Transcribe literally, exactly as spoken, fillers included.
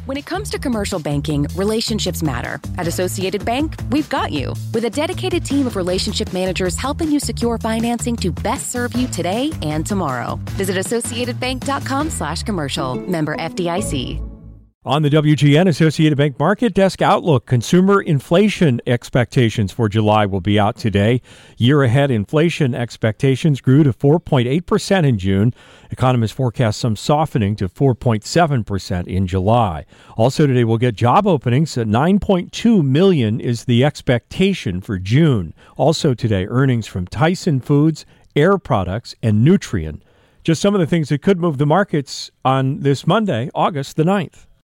When it comes to commercial banking, relationships matter. At Associated Bank, we've got you. With a dedicated team of relationship managers helping you secure financing to best serve you today and tomorrow. Visit associatedbank.com slash commercial. Member F D I C. On the W G N Associated Bank Market Desk Outlook, consumer inflation expectations for July will be out today. Year-ahead inflation expectations grew to four point eight percent in June. Economists forecast some softening to four point seven percent in July. Also today, we'll get job openings at nine point two million is the expectation for June. Also today, earnings from Tyson Foods, Air Products, and Nutrien. Just some of the things that could move the markets on this Monday, August the ninth.